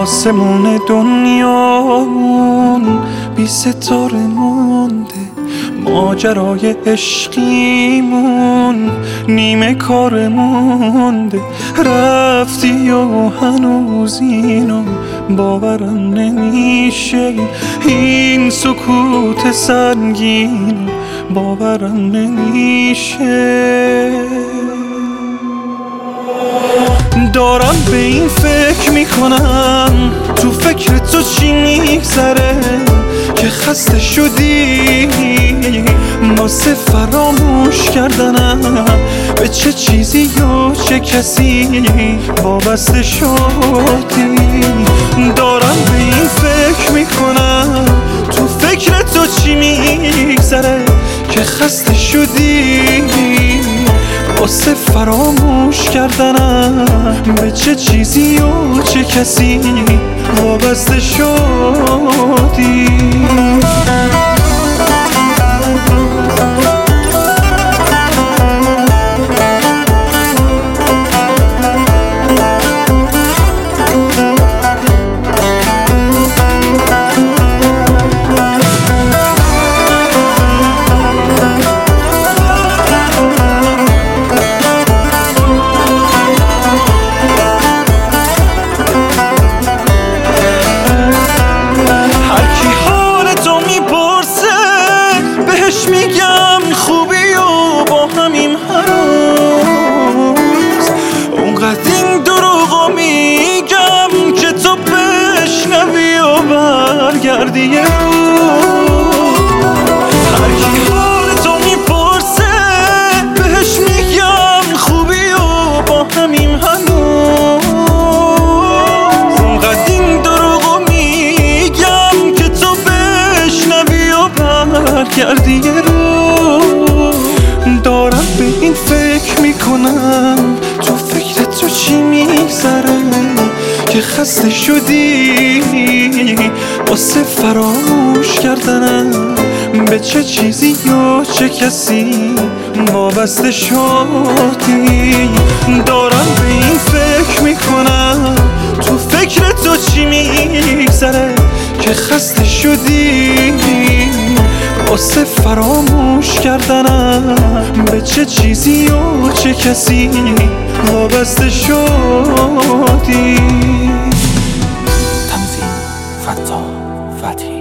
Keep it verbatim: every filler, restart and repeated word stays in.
آسمون دنیامون بی ستاره مونده، ماجرای عشقیمون نیمه کار مونده. رفتی و هنوز اینو باورم نمیشه، این سکوت سنگین باورم نمیشه. دارم به این فکر میکنم تو فکر تو چی میگذره که خسته شدی واسه فراموش کردنم به چه چیزی یا چه کسی وابسته شدی. دارم به این فکر میکنم تو فکر تو چی میگذره که خسته شدی واسه فراموش کردنم به چه چیزی و چه کسی وابسته شدی. میگم خوبی و با همیم هنوز اونقدر این دروغو میگم که تو بشنوی و برگردی یه روز. هر کی حال تو میپرسه بهش میگم خوبی و با همیم هنوز اونقدر این دروغو میگم که تو بشنوی و برگردی یه روز. دارم به این فکر میکنم تو فکر تو چی میگذره که خسته شدی واسه فراموش کردنم به چه چیزی یا چه کسی وابسته شدی. دارم به این فکر میکنم تو فکر تو چی میگذره که خسته شدی واسه فراموش کردنم به چه چیزی و چه کسی وابسته شدی. تنظیم فتا فتحی.